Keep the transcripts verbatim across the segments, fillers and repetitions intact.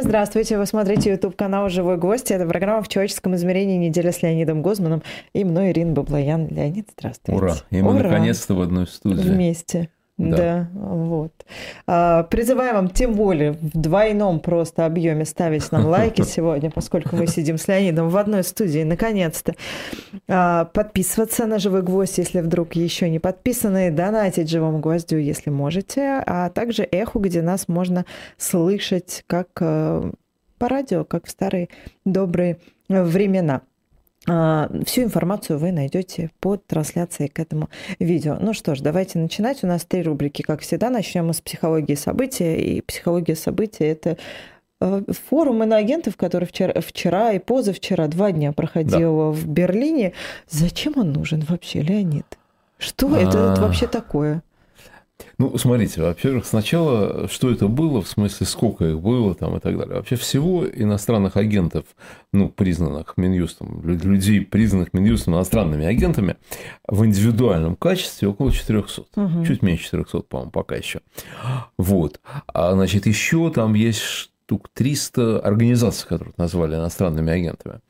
Здравствуйте, вы смотрите YouTube-канал «Живой гость». Это программа «В человеческом измерении. Неделя с Леонидом Гозманом» и мной, Ирина Баблоян. Леонид, здравствуйте. Ура! И мы Ура. наконец-то в одной студии. Вместе. Да, да, вот. А, призываю вам, тем более, в двойном просто объеме ставить нам лайки сегодня, поскольку мы сидим с Леонидом в одной студии, наконец-то. А, подписываться на «Живой гвоздь», если вдруг еще не подписаны, донатить «Живому гвоздю», если можете, а также «Эху», где нас можно слышать как по радио, как в старые добрые времена. Всю информацию вы найдете под трансляцией к этому видео. Ну что ж, давайте начинать. У нас три рубрики, как всегда. Начнем мы с психологии события. И психология событий – это форум иноагентов, который вчера, вчера и позавчера, два дня проходил да. в Берлине. Зачем он нужен вообще, Леонид? Что А-а-а. это вообще такое? Ну, смотрите, во-первых, сначала, что это было, в смысле, сколько их было там и так далее. Вообще всего иностранных агентов, ну, признанных Минюстом, людей, признанных Минюстом иностранными агентами в индивидуальном качестве около четырехсот. Угу. Чуть меньше четырехсот, по-моему, пока еще. Вот. А, значит, еще там есть штук триста организаций, которые назвали иностранными агентами.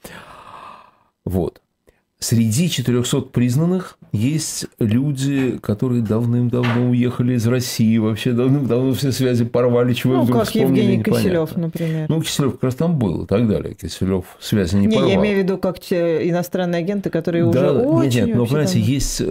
Вот. Среди четырехсот признанных есть люди, которые давным-давно уехали из России, вообще давным-давно все связи порвали, чего ну, вдруг как вспомнили, Евгений непонятно. Киселёв, например. Ну, Киселёв как раз там был и так далее. Киселёв связи не, не порвал. Я имею в виду как те иностранные агенты, которые да, уже нет, очень... Нет, но, понимаете, там... есть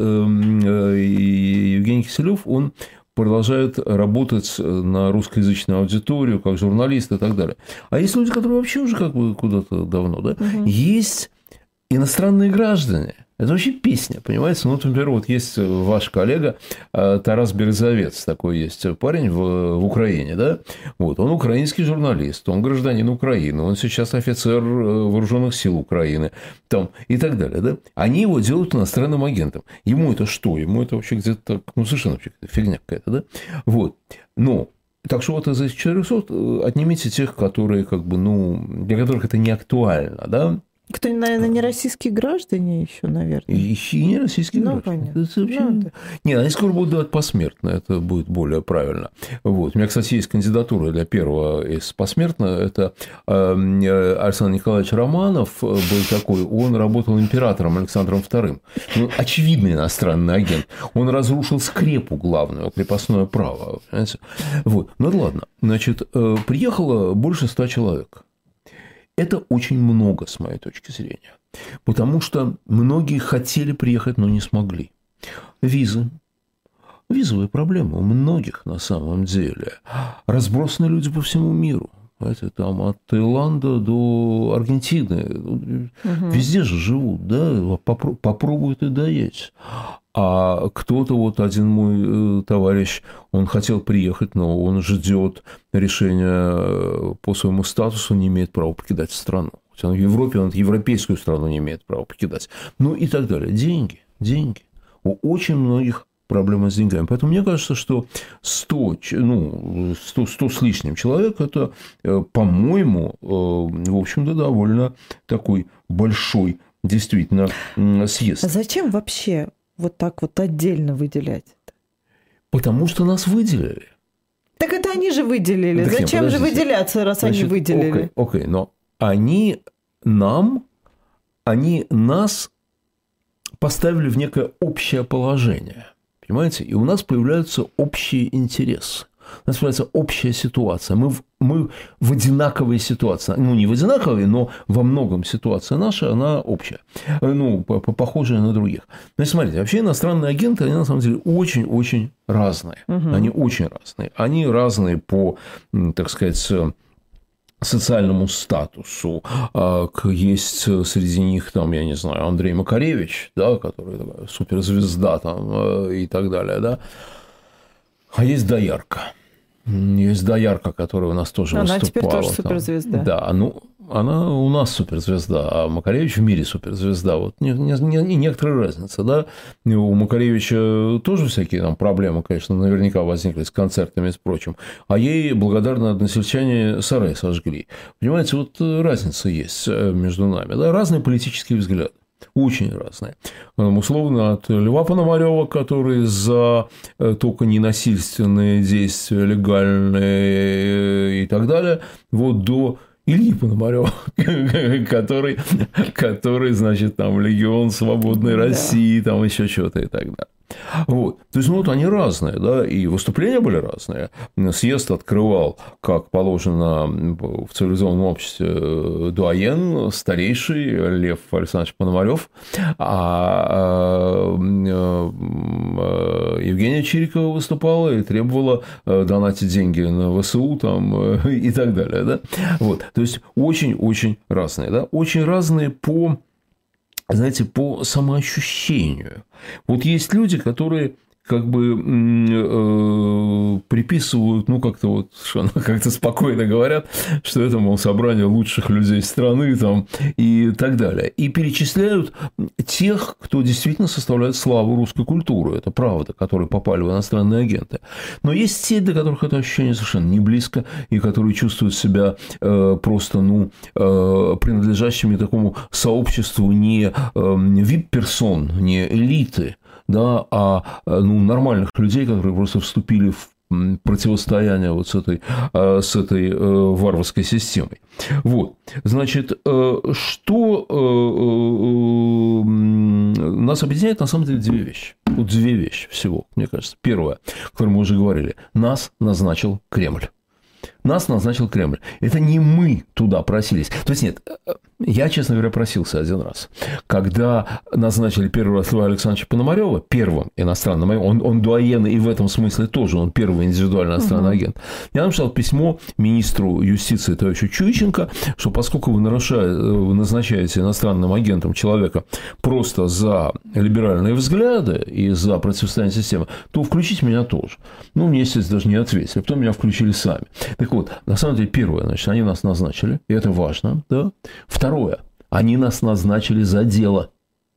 Евгений Киселёв, он продолжает работать на русскоязычную аудиторию, как журналист и так далее. А есть люди, которые вообще уже как бы куда-то давно, да? Угу. Есть... иностранные граждане. Это вообще песня, понимаете? Ну, например, вот есть ваш коллега Тарас Березовец, такой есть парень в, в Украине, да? Вот, он украинский журналист, он гражданин Украины, он сейчас офицер вооруженных сил Украины, там, и так далее, да? Они его делают иностранным агентом. Ему это что? Ему это вообще где-то так, ну, совершенно вообще фигня какая-то, да? Вот, но... Так что вот из этих четырехсот отнимите тех, которые, как бы, ну, для которых это не актуально, да? Кто, наверное, не российские граждане еще, наверное. И, и не российские ну, граждане. Понятно. Это вообще... ну, да. Нет, они скоро будут давать посмертно, это будет более правильно. Вот. У меня, кстати, есть кандидатура для первого из посмертно. Это Александр Николаевич Романов был такой, он работал императором Александром вторым. Ну, очевидный иностранный агент. Он разрушил скрепу главную, крепостное право. Понимаете? Вот. Ну, ладно. Значит, приехало больше ста человек. Это очень много, с моей точки зрения, потому что многие хотели приехать, но не смогли. Визы. Визовые проблемы у многих на самом деле. Разбросаны люди по всему миру. Знаете, там от Таиланда до Аргентины. Угу. Везде же живут, да, попробуют и доедь. А кто-то, вот один мой товарищ, он хотел приехать, но он ждет решения по своему статусу, не имеет права покидать страну. Он в Европе, он европейскую страну не имеет права покидать. Ну и так далее. Деньги, деньги. У очень многих проблема с деньгами. Поэтому мне кажется, что сто, ну, сто, сто с лишним человек – это, по-моему, в общем-то, довольно такой большой действительно съезд. А зачем вообще вот так вот отдельно выделять это? Потому что нас выделили. Так это они же выделили. Так зачем нет, же выделяться, раз Значит, они выделили? Окей, окей, но они нам, они нас поставили в некое общее положение. Понимаете? И у нас появляются общие интересы. У нас появляется общая ситуация. Мы в, мы в одинаковой ситуации. Ну, не в одинаковой, но во многом ситуация наша, она общая. Ну, похожая на других. Значит, смотрите, вообще иностранные агенты, они на самом деле очень-очень разные. Угу. Они очень разные. Они разные по, так сказать, социальному статусу. Есть среди них, там, я не знаю, Андрей Макаревич, да, который такая суперзвезда там, и так далее, да. А есть Доярка. Есть Доярка, которая у нас тоже она выступала. Она теперь тоже там. суперзвезда. Да, ну, она у нас суперзвезда, а Макаревич в мире суперзвезда. Вот не, не, не, некоторая разница, да. У Макаревича тоже всякие там проблемы, конечно, наверняка возникли с концертами и с прочим. А ей благодарны односельчане сарай сожгли. Понимаете, вот разница есть между нами, да, разные политические взгляды. Очень разные. Условно, от Льва Пономарёва, который за только ненасильственные действия, легальные и так далее, вот до Ильи Пономарёва, который, который, значит, там, Легион Свободной России, там еще что-то и так далее. Вот. То есть, ну, вот они разные, да, и выступления были разные. Съезд открывал, как положено в цивилизованном обществе, дуаен, старейший Лев Александрович Пономарёв, а Евгения Чирикова выступала и требовала донатить деньги на ВСУ там, и так далее, да. Вот. То есть, очень-очень разные, да, очень разные по... знаете, по самоощущению. Вот есть люди, которые как бы э, приписывают, ну, как-то вот, как-то спокойно говорят, что это, мол, собрание лучших людей страны там, и так далее. И перечисляют тех, кто действительно составляет славу русской культуры. Это правда, которые попали в иностранные агенты. Но есть те, для которых это ощущение совершенно не близко, и которые чувствуют себя э, просто, ну, э, принадлежащими такому сообществу не э, вип-персон, не элиты, да, а ну, нормальных людей, которые просто вступили в противостояние вот с этой, с этой варварской системой. Вот. Значит, что нас объединяет, на самом деле, две вещи. Вот две вещи всего, мне кажется. Первое, о котором мы уже говорили. Нас назначил Кремль. Нас назначил Кремль. Это не мы туда просились. То есть, нет, я, честно говоря, просился один раз. Когда назначили первый раз Льва Александровича Пономарёва первым иностранным агентом, он, он дуаен и в этом смысле тоже, он первый индивидуальный иностранный угу. агент, я написал письмо министру юстиции товарищу Чуйченко, что поскольку вы, нарушаете, вы назначаете иностранным агентом человека просто за либеральные взгляды и за противостояние системы, то включите меня тоже. Ну, мне, естественно, даже не ответили, а потом меня включили сами. Так вот, на самом деле, первое, значит, они нас назначили, и это важно, да. Второе, они нас назначили за дело.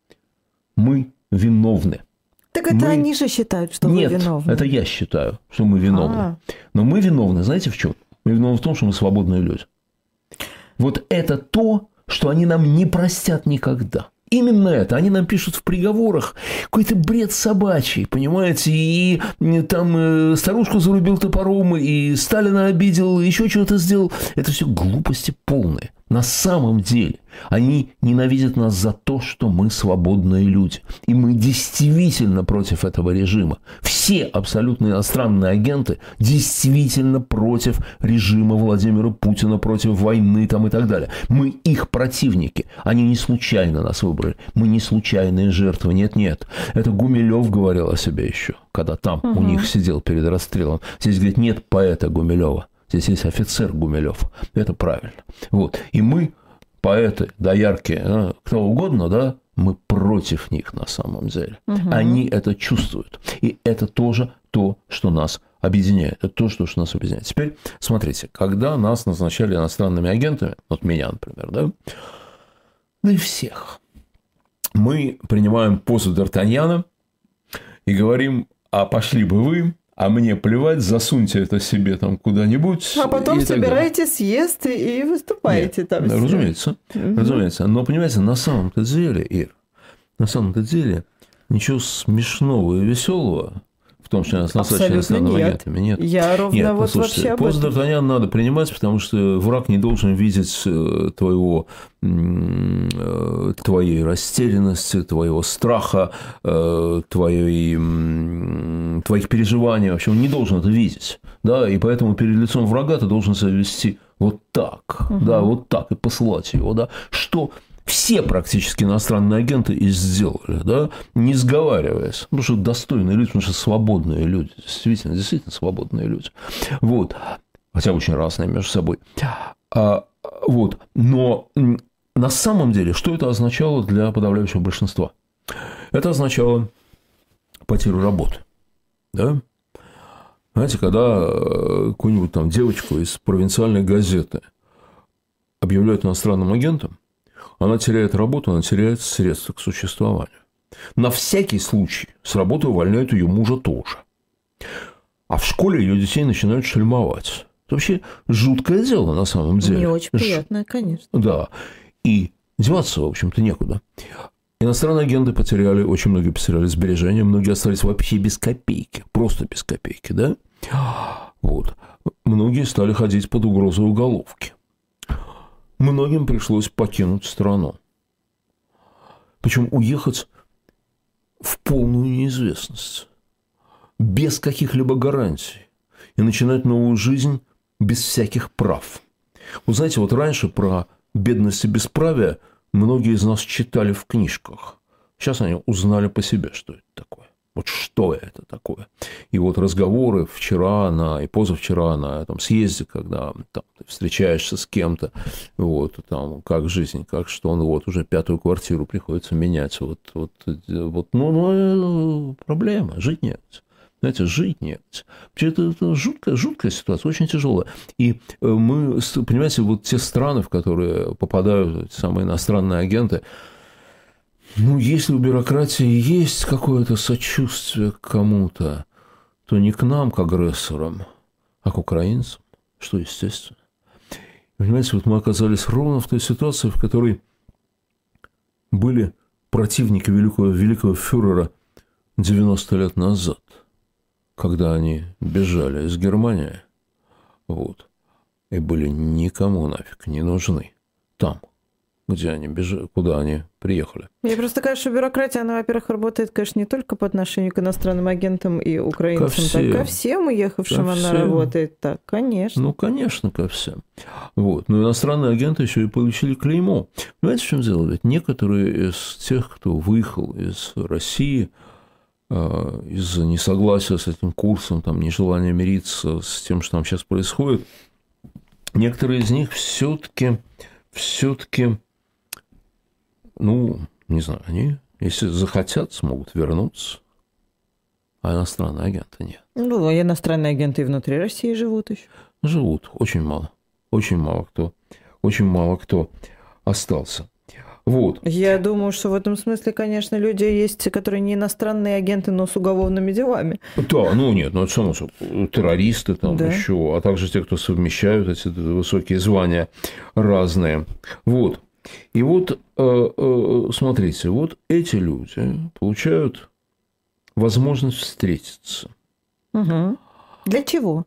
Мы виновны. Так это мы... они же считают, что Нет, вы виновны. Это я считаю, что мы виновны. А-а-а. Но мы виновны, знаете, в чем? Мы виновны в том, что мы свободные люди. Вот это то, что они нам не простят никогда. Именно это. Они нам пишут в приговорах какой-то бред собачий, понимаете, и там старушку зарубил топором, и Сталина обидел, и еще что-то сделал. Это все глупости полные. На самом деле они ненавидят нас за то, что мы свободные люди. И мы действительно против этого режима. Все абсолютно иностранные агенты действительно против режима Владимира Путина, против войны там и так далее. Мы их противники. Они не случайно нас выбрали. Мы не случайные жертвы. Нет-нет. Это Гумилев говорил о себе еще, когда там угу. у них сидел перед расстрелом. Здесь, говорит, нет поэта Гумилева. Здесь есть офицер Гумилев. Это правильно. Вот. И мы, поэты, доярки, кто угодно, да, мы против них на самом деле. Угу. Они это чувствуют. И это тоже то, что нас объединяет. Это то, что нас объединяет. Теперь смотрите, когда нас назначали иностранными агентами, вот меня, например, да, да и всех, мы принимаем позу Д'Артаньяна и говорим, а пошли бы вы, а мне плевать, засуньте это себе там куда-нибудь. А потом собираете съезд и выступаете. Нет, там. Да, разумеется, угу. разумеется. Но, понимаете, на самом-то деле, Ир, на самом-то деле ничего смешного и веселого в том, что нас назначили иностранными агентами. Нет. Я ровно нет, вот вообще об позу Д'Артаньяна надо принимать, потому что враг не должен видеть твоего, твоей растерянности, твоего страха, твоей, твоих переживаний. Вообще он не должен это видеть. Да? И поэтому перед лицом врага ты должен себя вести вот так. Угу. Да, вот так и посылать его. Да? Что... Все практически иностранные агенты и сделали, да, не сговариваясь. Потому что достойные люди, потому что свободные люди. Действительно, действительно свободные люди. Вот. Хотя очень разные между собой. А, вот. Но на самом деле, что это означало для подавляющего большинства? Это означало потерю работы. Да? Знаете, когда какую-нибудь там девочку из провинциальной газеты объявляют иностранным агентом, она теряет работу, она теряет средства к существованию. На всякий случай с работы увольняют ее мужа тоже. А в школе ее детей начинают шельмовать. Это вообще жуткое дело на самом деле. Не очень приятное, конечно. Да. И деваться, в общем-то, некуда. Иностранные агенты потеряли, очень многие потеряли сбережения, многие остались вообще без копейки, просто без копейки, да? Вот. Многие стали ходить под угрозой уголовки. Многим пришлось покинуть страну. Причем уехать в полную неизвестность, без каких-либо гарантий, и начинать новую жизнь без всяких прав. Вы знаете, вот раньше про бедность и бесправие многие из нас читали в книжках. Сейчас они узнали по себе, что это такое. Вот что это такое. И вот разговоры вчера на, и позавчера на этом съезде, когда там, ты встречаешься с кем-то, вот, там, как жизнь, как что, он вот уже пятую квартиру приходится менять. Вот, вот, вот ну, ну, проблема, жить негде. Знаете, жить негде. Это, это жуткая, жуткая ситуация, очень тяжелая. И мы, понимаете, вот те страны, в которые попадают эти самые иностранные агенты, ну, если у бюрократии есть какое-то сочувствие к кому-то, то не к нам, к агрессорам, а к украинцам, что естественно. Понимаете, вот мы оказались ровно в той ситуации, в которой были противники великого, великого фюрера девяносто лет назад, когда они бежали из Германии, вот, и были никому нафиг не нужны там, где они бежали, куда они приехали. Мне просто кажется, что бюрократия, она, во-первых, работает, конечно, не только по отношению к иностранным агентам и украинцам, ко всем, так, ко всем уехавшим ко она всем. Работает так, конечно. Ну, конечно, ко всем. Вот. Но иностранные агенты еще и получили клеймо. Понимаете, в чем дело? Ведь некоторые из тех, кто выехал из России из-за несогласия с этим курсом, там, нежелания мириться с тем, что там сейчас происходит, некоторые из них все-таки, все-таки, ну, не знаю, они, если захотят, смогут вернуться, а иностранные агенты нет. Ну, а иностранные агенты и внутри России живут еще? Живут, очень мало, очень мало кто, очень мало кто остался. Вот. Я думаю, что в этом смысле, конечно, люди есть, которые не иностранные агенты, но с уголовными делами. Да, ну нет, ну это само собой, террористы там да. еще, а также те, кто совмещают эти высокие звания разные. Вот. И вот, смотрите, вот эти люди получают возможность встретиться. Угу. Для чего?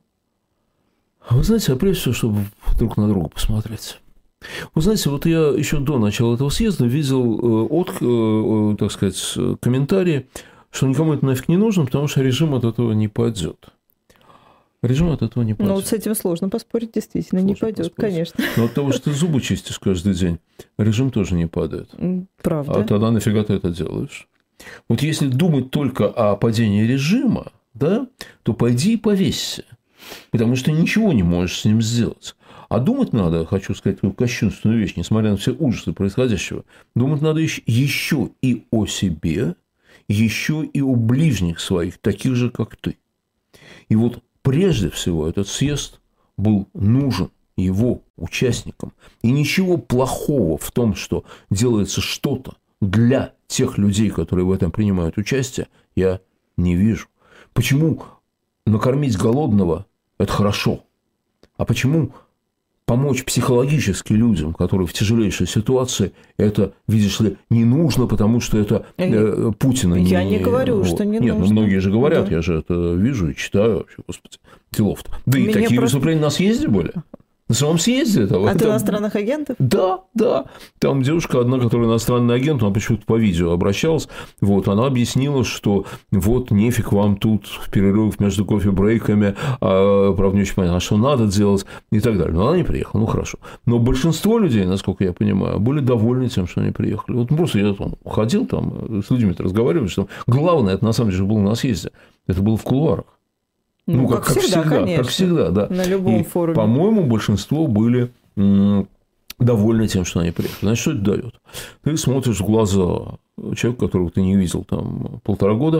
Вы знаете, а прежде всего, чтобы друг на друга посмотреть. Вы знаете, вот я еще до начала этого съезда видел от, так сказать, комментарии, что никому это нафиг не нужно, потому что режим от этого не пойдет. Режим от этого не пойдет. Ну, вот с этим сложно поспорить, действительно, сложно не пойдет, конечно. Но от того, что ты зубы чистишь каждый день, режим тоже не падает. Правда. А тогда нафига ты это делаешь? Вот если думать только о падении режима, да, то пойди и повесься, потому что ничего не можешь с ним сделать. А думать надо, хочу сказать, такую кощунственную вещь, несмотря на все ужасы происходящего, думать надо еще и о себе, еще и о ближних своих, таких же, как ты. И вот прежде всего этот съезд был нужен его участникам. И ничего плохого в том, что делается что-то для тех людей, которые в этом принимают участие, я не вижу. Почему накормить голодного – это хорошо? А почему помочь психологически людям, которые в тяжелейшей ситуации, это, видишь ли, не нужно, потому что это э, Путина не... Я не говорю, вот. Что не Нет, нужно. Нет, ну многие же говорят, да. Я же это вижу и читаю вообще, господи, делов-то. Да и Меня такие просто... выступления на съезде были. На самом съезде это... От это... иностранных агентов? Да, да. Там девушка одна, которая иностранный агент, она почему-то по видео обращалась, вот, она объяснила, что вот нефиг вам тут в перерывах между кофе-брейками, а, правда, не очень понятно, что надо делать и так далее. Но она не приехала, ну хорошо. Но большинство людей, насколько я понимаю, были довольны тем, что они приехали. Вот просто я там ходил, там, с людьми разговаривал, что главное, это на самом деле было на съезде, это было в кулуарах. Ну, ну, как, как всегда, как всегда, как всегда, да. На любом и, форуме. По-моему, большинство были м- довольны тем, что они приехали. Значит, что это дает? Ты смотришь в глаза человека, которого ты не видел там полтора года,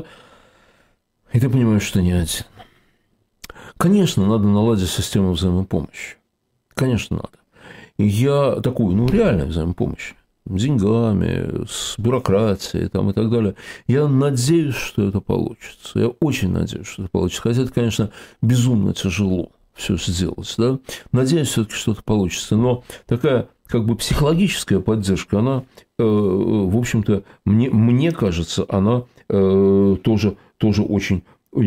и ты понимаешь, что не один. Конечно, надо наладить систему взаимопомощи. Конечно, надо. И я такую, ну, реальную взаимопомощь. Деньгами, с бюрократией там, и так далее. Я надеюсь, что это получится. Я очень надеюсь, что это получится. Хотя это, конечно, безумно тяжело все сделать. Да? Надеюсь, все-таки что-то получится. Но такая как бы психологическая поддержка, она, в общем-то, мне, мне кажется, она тоже, тоже очень,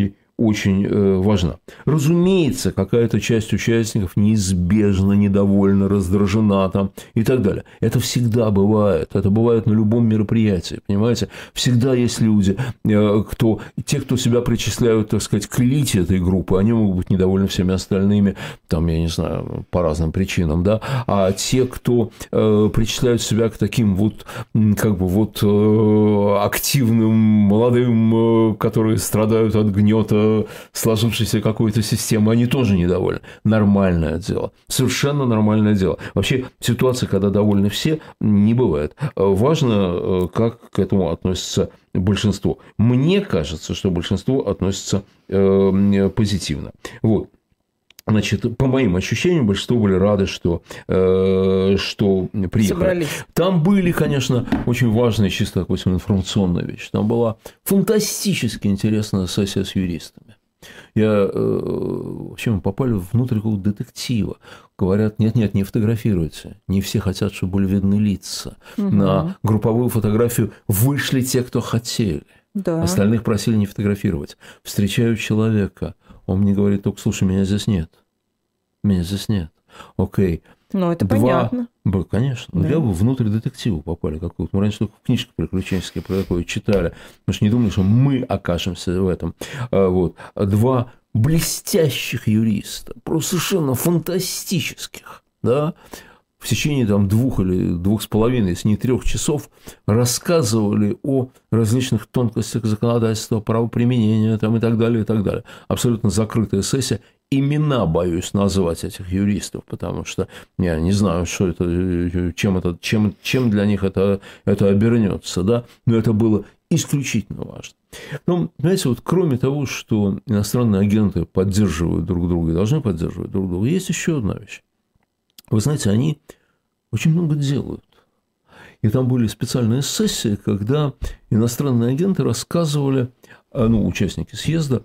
очень важна. Разумеется, какая-то часть участников неизбежно недовольна, раздражена там и так далее. Это всегда бывает. Это бывает на любом мероприятии, понимаете? Всегда есть люди, кто, те, кто себя причисляют, так сказать, к элите этой группы, они могут быть недовольны всеми остальными, там, я не знаю, по разным причинам, да, а те, кто э, причисляют себя к таким вот, как бы вот э, активным, молодым, э, которые страдают от гнета сложившейся какой-то системы, они тоже недовольны. Нормальное дело. Совершенно нормальное дело. Вообще, ситуация, когда довольны все, не бывает. Важно, как к этому относится большинство. Мне кажется, что большинство относится э, позитивно. Вот. Значит, по моим ощущениям, большинство были рады, что, э, что приехали. Собрались. Там были, конечно, очень важные, чисто, допустим, информационная вещь. Там была фантастически интересная сессия с юристами. Я, э, вообще, мы попали внутрь какого-то детектива. Говорят, нет-нет, не фотографируйте. Не все хотят, чтобы были видны лица. Угу. На групповую фотографию вышли те, кто хотели. Да. Остальных просили не фотографировать. Встречаю человека. Он мне говорит только, слушай, меня здесь нет. Меня здесь нет. Окей. Ну, это Два... понятно. Конечно. Да. Я бы внутрь детектива попали какую-то. Мы раньше только в книжках приключенческие про такое читали. Потому что не думали, что мы окажемся в этом. Вот. Два блестящих юриста, просто совершенно фантастических, да, в течение там, двух или двух с половиной, если не трех часов рассказывали о различных тонкостях законодательства, правоприменения там, и так далее, и так далее. Абсолютно закрытая сессия. Имена боюсь назвать этих юристов, потому что я не знаю, что это, чем, это, чем, чем для них это, это обернется, да? Но это было исключительно важно. Но, знаете, вот кроме того, что иностранные агенты поддерживают друг друга и должны поддерживать друг друга, есть еще одна вещь. Вы знаете, они очень много делают. И там были специальные сессии, когда иностранные агенты рассказывали, ну, участники съезда,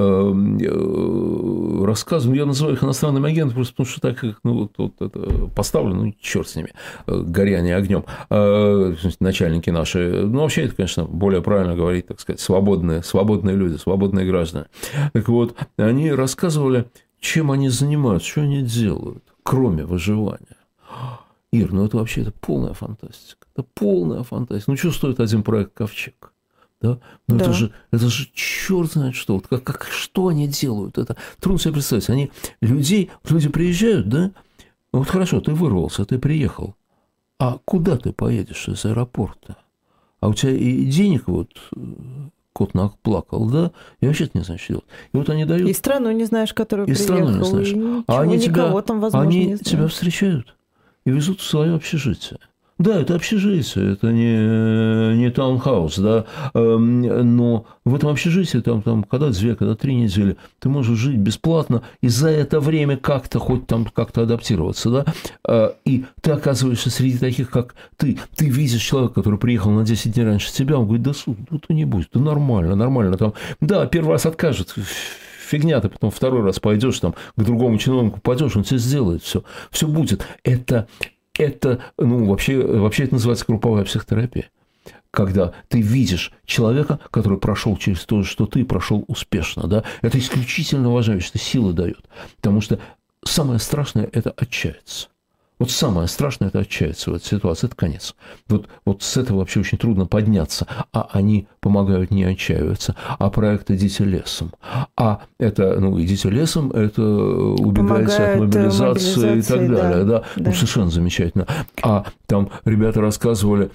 рассказывали, я называю их иностранными агентами, просто потому что так их, ну, вот, вот это поставлено, ну, черт с ними, горяние огнем, начальники наши, ну, вообще это, конечно, более правильно говорить, так сказать, свободные, свободные люди, свободные граждане. Так вот, они рассказывали, чем они занимаются, что они делают, кроме выживания. Ир, ну это вообще это полная фантастика. Это полная фантастика. Ну, что стоит один проект «Ковчег»? Да? Ну, да. Это же, это же черт знает что. Вот как, как, что они делают? Это трудно себе представить. Они людей, люди приезжают, да? Вот хорошо, ты вырвался, ты приехал. А куда ты поедешь из аэропорта? А у тебя и денег вот... Кот наплакал, да, и вообще ты не знаешь, что делать. И вот они дают... И страну не знаешь, которую и приехал. И страну не знаешь. И а они тебя, там, возможно, они не тебя встречают и везут в свое общежитие. Да, это общежитие, это не, не таунхаус, да, но в этом общежитии, там, там, когда две, когда три недели, ты можешь жить бесплатно и за это время как-то хоть там как-то адаптироваться, да, и ты оказываешься среди таких, как ты. Ты видишь человека, который приехал на десять дней раньше тебя, он говорит, да, суд, ну, ты не будешь, да нормально, нормально, там, да, первый раз откажет, фигня, ты потом второй раз пойдешь там к другому чиновнику, пойдешь, он тебе сделает все, все будет. Это Это, ну, вообще, вообще это называется групповая психотерапия. Когда ты видишь человека, который прошел через то, что ты прошел успешно, да, это исключительно важная вещь, это силы дает. Потому что самое страшное – это отчаяться. Вот самое страшное – это отчаяться в этой ситуации, это конец. Вот, вот с этого вообще очень трудно подняться, а они помогают не отчаиваться. А проект «Идите лесом». А это, ну, «Идите лесом» – это убегайте от мобилизации, мобилизации и так далее. Да, да. Да. Ну, совершенно замечательно. А там ребята рассказывали,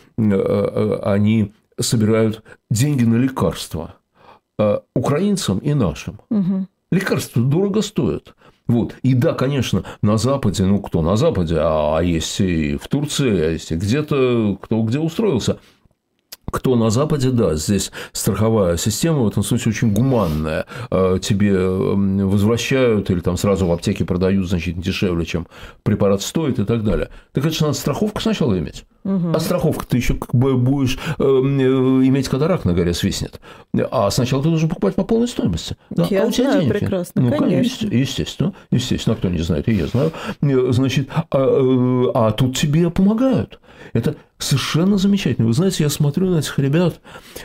они собирают деньги на лекарства украинцам и нашим. Угу. Лекарства дорого стоят. Вот. И да, конечно, на Западе, ну, кто на Западе, а есть и в Турции, а есть и где-то, кто где устроился. Кто на Западе, да, здесь страховая система в этом смысле очень гуманная. Тебе возвращают или там сразу в аптеке продают значительно дешевле, чем препарат стоит и так далее. Так это же надо страховку сначала иметь. Угу. А страховка ты еще как бы будешь э, иметь катаракт на горе свистнет. А сначала ты должен покупать по полной стоимости. Да. Я а у тебя знаю денег прекрасно, ну, конечно. Естественно, естественно, кто не знает, и я знаю. Значит, а, а тут тебе помогают. Это совершенно замечательно. Вы знаете, я смотрю на этих ребят,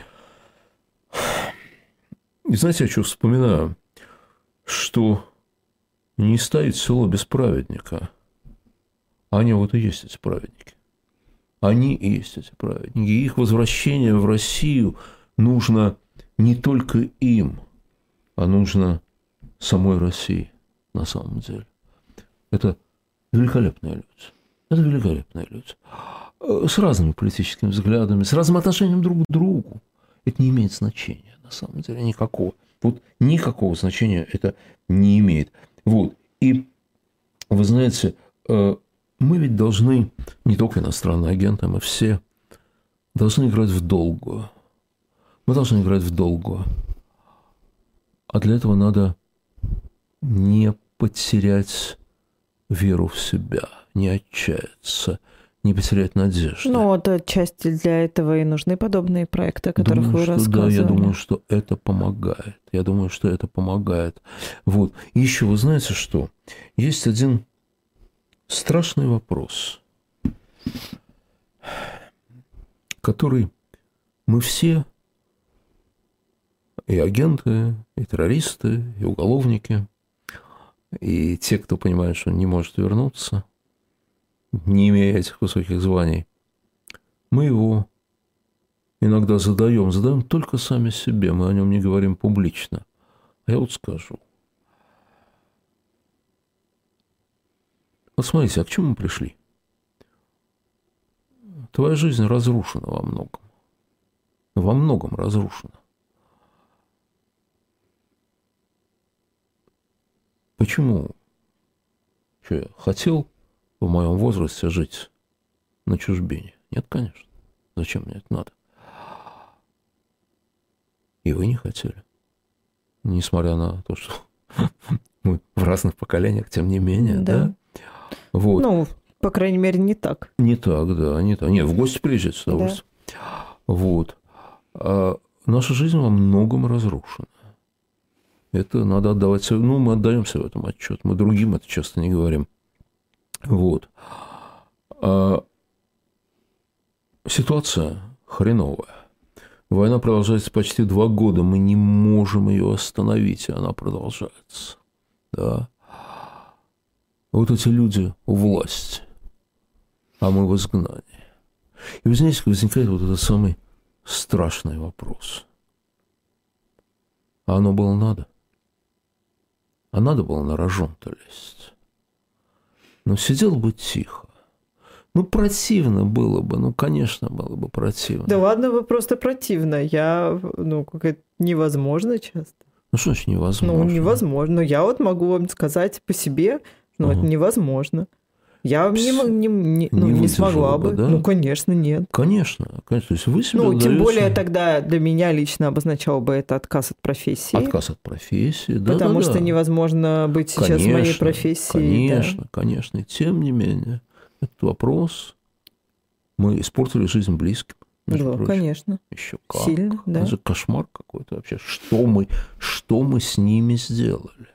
и знаете, я что вспоминаю? Что не стоит село без праведника. Они вот и есть эти праведники. Они и есть эти праведники. И их возвращение в Россию нужно не только им, а нужно самой России на самом деле. Это великолепные люди. Это великолепные люди. С разными политическими взглядами, с разным отношением друг к другу. Это не имеет значения, на самом деле, никакого. Вот никакого значения это не имеет. Вот. И вы знаете, мы ведь должны, не только иностранные агенты, мы все должны играть в долгую. Мы должны играть в долгую. А для этого надо не потерять веру в себя, не отчаяться, не потерять надежды. Ну, вот отчасти для этого и нужны подобные проекты, о которых думаю, вы что, рассказывали. Да, я думаю, что это помогает. Я думаю, что это помогает. Вот. И еще вы знаете что? Есть один страшный вопрос, который мы все, и агенты, и террористы, и уголовники, и те, кто понимает, что не может вернуться, не имея этих высоких званий, мы его иногда задаем, задаем только сами себе, мы о нем не говорим публично. А я вот скажу. Вот смотрите, а к чему мы пришли? Твоя жизнь разрушена во многом. Во многом разрушена. Почему? Что, я хотел в моем возрасте жить на чужбине? Нет, конечно. Зачем мне это надо? И вы не хотели. Несмотря на то, что мы в разных поколениях, тем не менее, да? да? Вот. Ну, по крайней мере, не так. Не так, да, не так. Нет, в гости приезжать с удовольствием. Да. Вот. А наша жизнь во многом разрушена. Это надо отдавать себе. Ну, мы отдаемся в этом отчет. Мы другим это часто не говорим. Вот. А ситуация хреновая. Война продолжается почти два года. Мы не можем ее остановить, и она продолжается. Да. Вот эти люди у власти, а мы в изгнании. И вы знаете, возникает вот этот самый страшный вопрос. А оно было надо? А надо было на рожон-то лезть? Ну, сидел бы тихо. Ну, противно было бы, ну, конечно, было бы противно. Да ладно, вы просто противно. Я, ну, как-то невозможно часто. Ну, что значит невозможно? Ну, невозможно. Я вот могу вам сказать по себе, ну, угу. это невозможно. Я не, не, не, ну, не, не смогла бы. Да? Ну, конечно, нет. Конечно, конечно. То есть вы себе ну, даете... тем более тогда для меня лично обозначал бы это отказ от профессии. Отказ от профессии, да. Потому да, что да. невозможно быть сейчас конечно, в моей профессии. Конечно, да. конечно. И тем не менее, этот вопрос мы испортили жизнь близким. Да, прочим. конечно. Еще как. Сильно, да. Это же кошмар какой-то вообще. Что мы, что мы с ними сделали?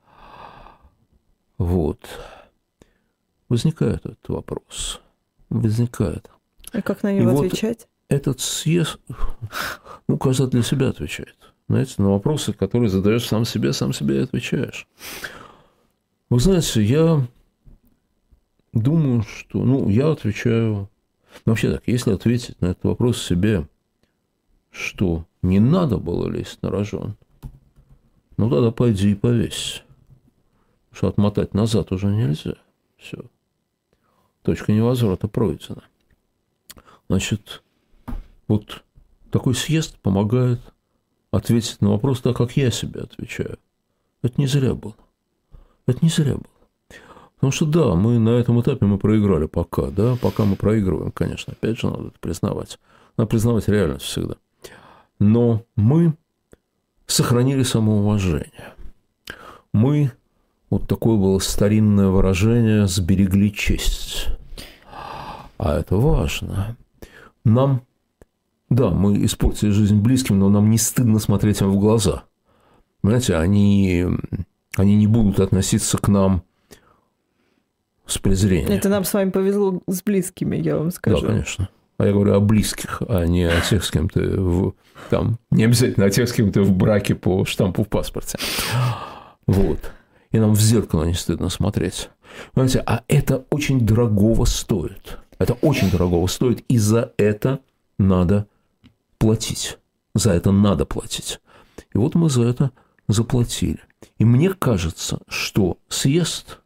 Вот. Возникает этот вопрос. Возникает. И как на него И отвечать? Вот этот съезд, ну, каждый для себя отвечает. Знаете, на вопросы, которые задаешь сам себе, сам себе и отвечаешь. Вы знаете, я думаю, что... Ну, я отвечаю... Ну, вообще так, если ответить на этот вопрос себе, что не надо было лезть на рожон, ну, тогда пойди и повесься. Потому что отмотать назад уже нельзя. Все. Точка невозврата пройдена. Значит, вот такой съезд помогает ответить на вопрос так, как я себе отвечаю. Это не зря было. Это не зря было. Потому что, да, мы на этом этапе мы проиграли пока, да, пока мы проигрываем, конечно, опять же, надо это признавать. Надо признавать реальность всегда. Но мы сохранили самоуважение. Мы, вот такое было старинное выражение, сберегли честь. А это важно. Нам, да, мы испортили жизнь близким, но нам не стыдно смотреть им в глаза. Понимаете, они, они не будут относиться к нам с презрением. Это нам с вами повезло с близкими, я вам скажу. Да, конечно. А я говорю о близких, а не о тех, с кем ты в, там, не обязательно о тех, с кем ты в браке по штампу в паспорте. Вот. И нам в зеркало не стыдно смотреть. Понимаете, а это очень дорогого стоит. Это очень дорогого стоит, и за это надо платить. За это надо платить. И вот мы за это заплатили. И мне кажется, что съезд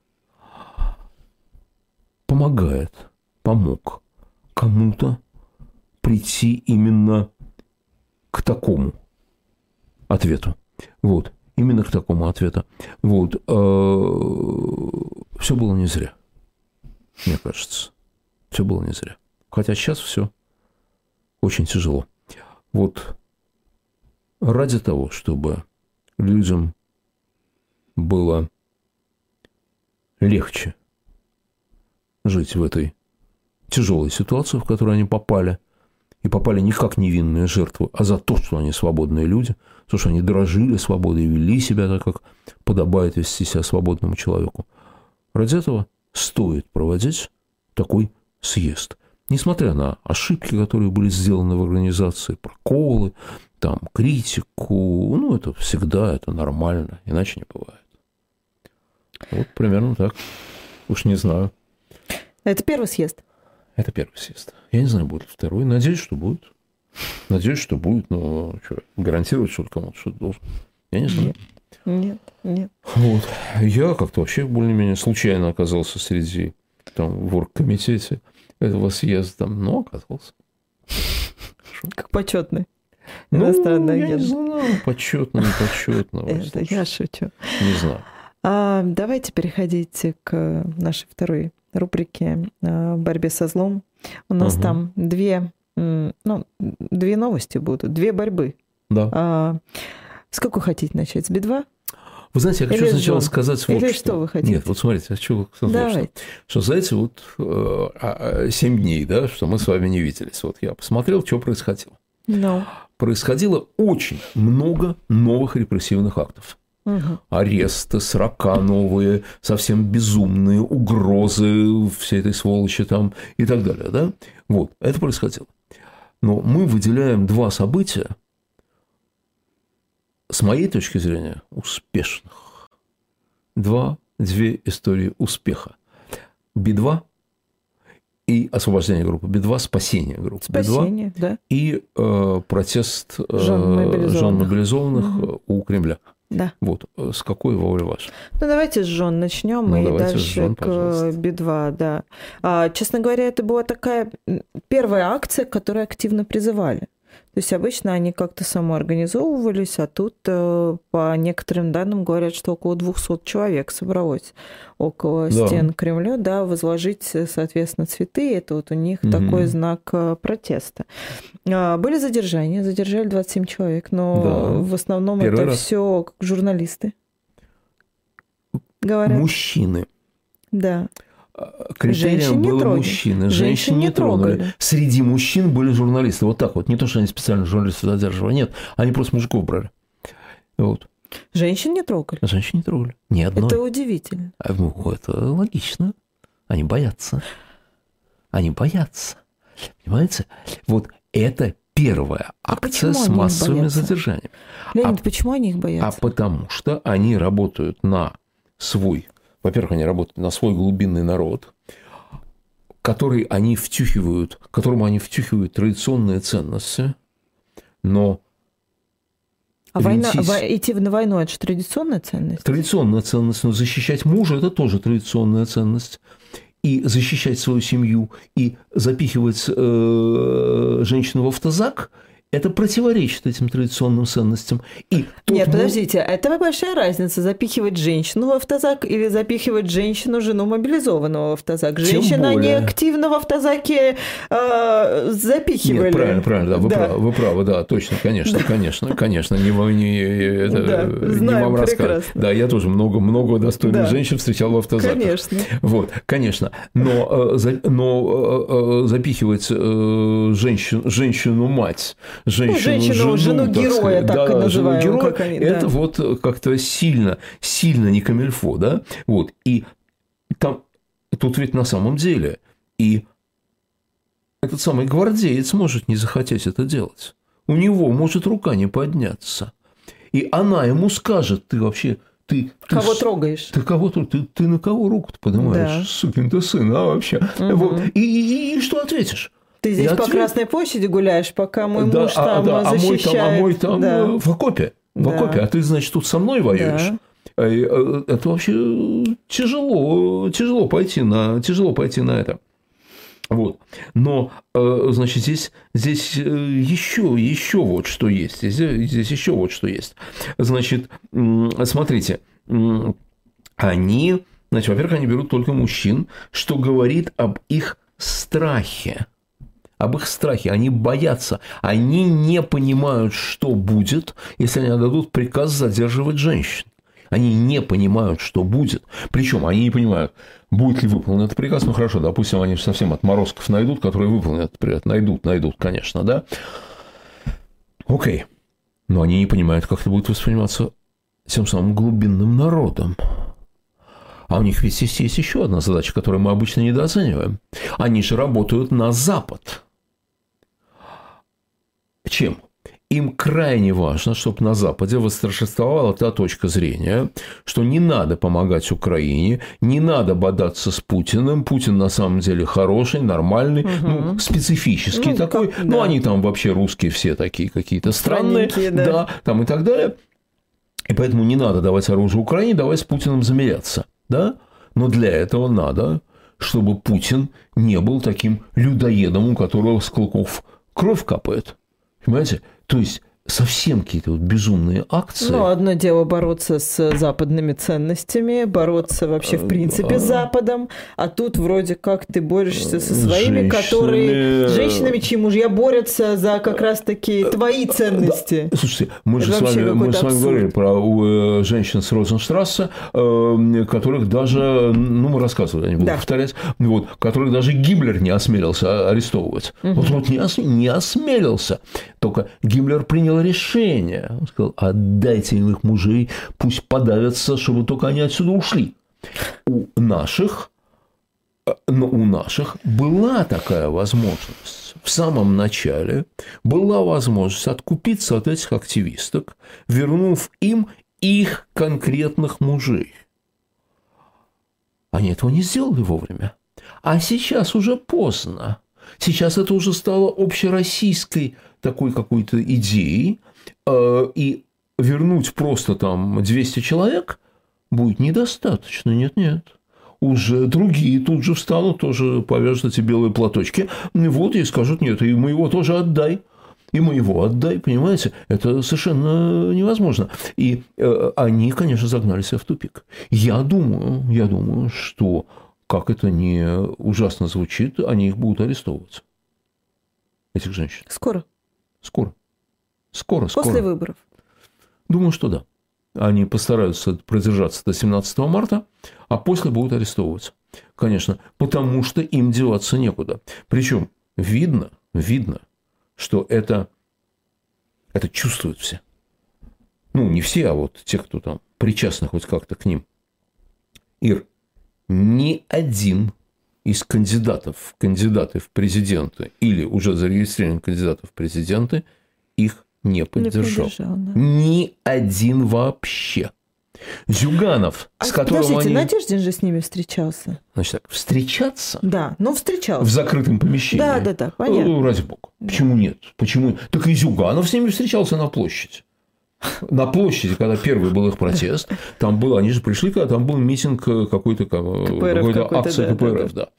помогает, помог кому-то прийти именно к такому ответу. Вот. Именно к такому ответу. Вот. Все было не зря, мне кажется. Все было не зря. Хотя сейчас все очень тяжело. Вот ради того, чтобы людям было легче жить в этой тяжелой ситуации, в которую они попали, и попали не как невинные жертвы, а за то, что они свободные люди, то, что они дорожили свободой и вели себя так, как подобает вести себя свободному человеку. Ради этого стоит проводить такой съезд. Несмотря на ошибки, которые были сделаны в организации, проколы, там, критику, ну, это всегда, это нормально, иначе не бывает. Вот примерно так. Уж не знаю. Это первый съезд? Это первый съезд. Я не знаю, будет ли второй. Надеюсь, что будет. Надеюсь, что будет, но что, гарантировать, что кому-то что-то должен. Я не знаю. Нет, нет. Вот. Я как-то вообще более-менее случайно оказался среди там в оргкомитете этого съезда, но оказался. Как почетный. Ну, иностранный я агент. не знаю, почетно, не почетно. Это я шучу. Не знаю. А, давайте переходить к нашей второй рубрике «Борьбе со злом». У нас Угу. там две, ну, две новости будут, две борьбы. Да. А, с какой хотите начать? С би два? Вы знаете, я хочу Или сначала жен? сказать вот Или что. что вы хотите? Нет, вот смотрите, я хочу сказать, Давайте. что, что за эти вот э, семь дней, да, что мы с вами не виделись. Вот я посмотрел, что происходило. No. Происходило очень много новых репрессивных актов. Угу. Аресты, срока новые, совсем безумные, угрозы всей этой сволочи там и так далее. Да? Вот, это происходило. Но мы выделяем два события, с моей точки зрения, успешных. Два, две истории успеха. би два и освобождение группы би два, спасение группы Спасение, би два да. и э, протест э, Жен мобилизованных, жен мобилизованных угу. у Кремля. Да. Вот, с какой воли ваша? Ну, давайте с жен начнем, Ну, и давайте с дальше жен, к пожалуйста. би два, да. А, честно говоря, это была такая первая акция, к которой активно призывали. То есть обычно они как-то самоорганизовывались, а тут э, по некоторым данным говорят, что около двухсот человек собралось около Да. стен Кремля, да, возложить, соответственно, цветы. Это вот у них Мгм. такой знак э, протеста. А, были задержания, задержали двадцать семь человек, но Да. в основном Первый это раз. все журналисты говорят. Мужчины. Да. Критерием Женщин не было трогали. мужчины. Женщин Женщин не не трогали. трогали. Среди мужчин были журналисты. Вот так вот. Не то, что они специально журналистов задерживали. Нет, они просто мужиков брали. Вот. Женщин не трогали. А женщин не трогали. Ни одной. Это удивительно. А, ну, это логично. Они боятся. Они боятся. Понимаете? Вот это первая акция почему с они их массовыми боятся? задержаниями. Леонид, А- почему они их А боятся? потому что они работают на свой, во-первых, они работают на свой глубинный народ, который они втюхивают, которому они втюхивают традиционные ценности, но А война, винтить- во- идти на войну – это же традиционная ценность? традиционная ценность, но защищать мужа – это тоже традиционная ценность. И защищать свою семью, и запихивать э, женщину в автозак – это противоречит этим традиционным ценностям. И Нет, мы... подождите, это большая разница, запихивать женщину в автозак или запихивать женщину, жену мобилизованного в автозак. Женщина более... не активно в автозаке э, запихивали. Нет, правильно, правильно, да, вы, да. Правы, вы правы, да, точно, конечно, да. конечно, конечно, не, не, это, да, не знаем, вам рассказывать. Да, я тоже много, много достойных да. женщин встречал в автозаках. Конечно. Вот, конечно, но, но запихивать женщину, женщину-мать, женщину, ну, женщину, жену, жену героя, так, так да, и называем. Жену героя, как они, это да. вот как-то сильно, сильно не камильфо, да, вот, и там, тут ведь на самом деле, и этот самый гвардеец может не захотеть это делать, у него может рука не подняться, и она ему скажет, ты вообще... Ты, кого ты, трогаешь? Ты кого ты, ты на кого руку-то поднимаешь? Да. Сукин ты сын, а вообще. Угу. Вот. И, и, и что ответишь? Ты здесь и по ответ... Красной площади гуляешь, пока мой да, муж а, там да, защищает. А мой там, а мой там да. в окопе. В да. окопе. А ты, значит, тут со мной воюешь. Да. Это вообще тяжело, тяжело пойти на, тяжело пойти на это. Вот. Но, значит, здесь, здесь еще, еще вот что есть. Здесь, здесь еще вот что есть. Значит, смотрите, они, значит, во-первых, они берут только мужчин, что говорит об их страхе. Об их страхе. Они боятся. Они не понимают, что будет, если они отдадут приказ задерживать женщин. Они не понимают, что будет. Причем они не понимают, будет ли выполнен этот приказ. Ну, хорошо, допустим, они совсем отморозков найдут, которые выполнят этот приказ. Найдут, найдут, конечно, да. Окей. Но они не понимают, как это будет восприниматься тем самым глубинным народом. А у них ведь есть, есть еще одна задача, которую мы обычно недооцениваем. Они же работают на Запад. Чем? Им крайне важно, чтобы на Западе восторжествовала та точка зрения, что не надо помогать Украине, не надо бодаться с Путиным. Путин на самом деле хороший, нормальный, угу. ну, специфический ну, такой. Как, ну, да. они там вообще русские все такие какие-то странные, да. да, там и так далее. И поэтому не надо давать оружие Украине, давай с Путиным замеряться. Да? Но для этого надо, чтобы Путин не был таким людоедом, у которого с клыков кровь капает. Понимаете? То есть совсем какие-то вот безумные акции. Ну, одно дело бороться с западными ценностями, бороться вообще в принципе с Западом, а тут вроде как ты борешься со своими, женщинами... которые... женщинами, чьи мужья борются за как раз-таки твои ценности. Да. Слушайте, мы же с вами, мы с вами говорили про женщин с Розенштрассе, которых даже, ну, мы рассказывали, я не буду да. повторять, вот, которых даже Гиммлер не осмелился арестовывать. Угу. Вот, вот не, ос, не осмелился. Только Гиммлер принял решение. Он сказал, отдайте им их мужей, пусть подавятся, чтобы только они отсюда ушли. У наших, но у наших была такая возможность. В самом начале была возможность откупиться от этих активисток, вернув им их конкретных мужей. Они этого не сделали вовремя. А сейчас уже поздно. Сейчас это уже стало общероссийской такой какой-то идеей, и вернуть просто там двести человек будет недостаточно. Нет-нет. Уже другие тут же встанут, тоже повяжут эти белые платочки, вот, и скажут, нет, и мы его тоже отдай. И мы его отдай, понимаете? Это совершенно невозможно. И они, конечно, загнали себя в тупик. Я думаю, я думаю, что, как это не ужасно звучит, они их будут арестовывать. Этих женщин. Скоро. Скоро. Скоро, скоро. После выборов. Думаю, что да. Они постараются продержаться до семнадцатого марта, а после будут арестовывать. Конечно, потому что им деваться некуда. Причем видно, видно, что это, это чувствуют все. Ну, не все, а вот те, кто там причастны хоть как-то к ним. Ир, ни один из кандидатов, кандидаты в президенты или уже зарегистрированных кандидатов в президенты их не поддержал. Не поддержал, да. Ни один вообще. Зюганов, а с которым подождите, они... Надеждин же с ними встречался. Значит так, встречаться? Да, ну встречался. В закрытом помещении? Да, да, да, понятно. Ну, ради бога. Да. Почему нет? Почему? Так и Зюганов с ними встречался на площади. На площади, когда первый был их протест, там был, они же пришли, когда там был митинг какой-то, какой-то, какой-то акция да, КПРФ, да, да.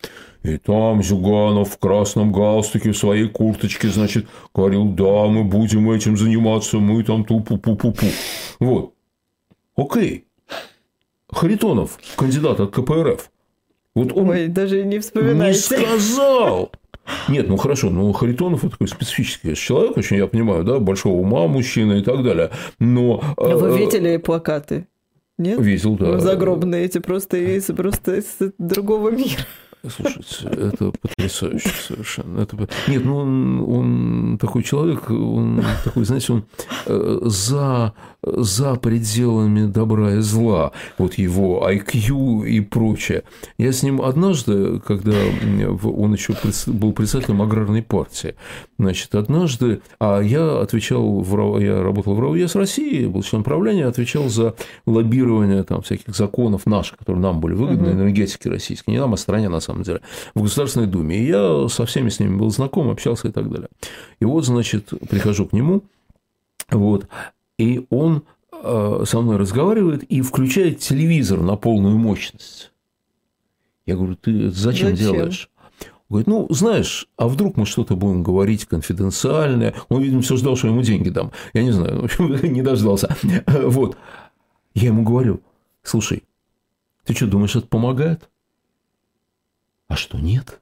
И там Зюганов в красном галстуке, в своей курточке, значит, говорил: да, мы будем этим заниматься, мы там ту-пу-пу-пу-пу. Вот. Окей. Харитонов, кандидат от ка пэ эр эф. Вот он Ой, даже не вспоминайте. Не сказал. Нет, ну хорошо, ну Харитонов это такой специфический человек, очень, я понимаю, да, большого ума мужчина и так далее. Но вы видели плакаты? Нет? Видел, да. Загробные эти просто из, просто из другого мира. Слушайте, это потрясающе совершенно. Это... Нет, ну он, он такой человек, он такой, знаете, он за, за пределами добра и зла. Вот его ай кью и прочее. Я с ним однажды, когда он еще был председателем аграрной партии, значит, однажды, а я отвечал, в, я работал в РАО ЕС России, был членом правления, отвечал за лоббирование там всяких законов наших, которые нам были выгодны, uh-huh. энергетики российской, не нам, а стране на самом деле, в Государственной Думе. И я со всеми с ними был знаком, общался и так далее. И вот, значит, прихожу к нему, вот, и он со мной разговаривает и включает телевизор на полную мощность. Я говорю: ты зачем, зачем? делаешь? Он говорит: ну, знаешь, а вдруг мы что-то будем говорить конфиденциальное? Он, видимо, все ждал, что я ему деньги дам. Я не знаю, в общем, не дождался. Вот. Я ему говорю: слушай, ты что, думаешь, это помогает? А что, нет?